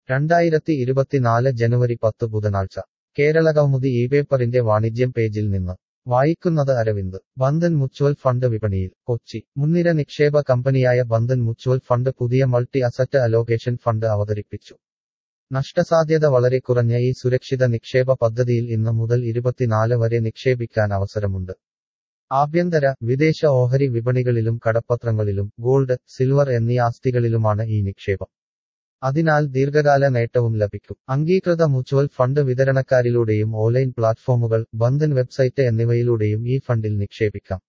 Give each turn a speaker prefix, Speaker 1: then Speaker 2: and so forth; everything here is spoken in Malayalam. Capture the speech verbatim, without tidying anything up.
Speaker 1: രണ്ടായിരത്തി ഇരുപത്തിനാല് ജനുവരി പത്ത് ബുധനാഴ്ച കേരളകൗമുദി ഈ പേപ്പറിന്റെ വാണിജ്യം പേജിൽ നിന്ന് വായിക്കുന്നത് അരവിന്ദ് ബന്ധൻ മ്യൂച്വൽ ഫണ്ട് വിപണിയിൽ കൊച്ചി മുൻനിര നിക്ഷേപ കമ്പനിയായ ബന്ധൻ മ്യൂച്വൽ ഫണ്ട് പുതിയ മൾട്ടി അസറ്റ് അലോക്കേഷൻ ഫണ്ട് അവതരിപ്പിച്ചു നഷ്ടസാധ്യത വളരെ കുറഞ്ഞ ഈ സുരക്ഷിത നിക്ഷേപ പദ്ധതിയിൽ ഇന്ന് മുതൽ ഇരുപത്തിനാല് വരെ നിക്ഷേപിക്കാൻ അവസരമുണ്ട് ആഭ്യന്തര വിദേശ ഓഹരി വിപണികളിലും കടപ്പത്രങ്ങളിലും ഗോൾഡ് സിൽവർ എന്നീ ആസ്തികളിലുമാണ് ഈ നിക്ഷേപം അതിനാൽ ദീർഘകാല നേട്ടവും ലഭിക്കും അംഗീകൃത മ്യൂച്വൽ ഫണ്ട് വിതരണക്കാരിലൂടെയും ഓൺലൈൻ പ്ലാറ്റ്ഫോമുകൾ ബന്ധൻ വെബ്സൈറ്റ് എന്നിവയിലൂടെയും ഈ ഫണ്ടിൽ നിക്ഷേപിക്കാം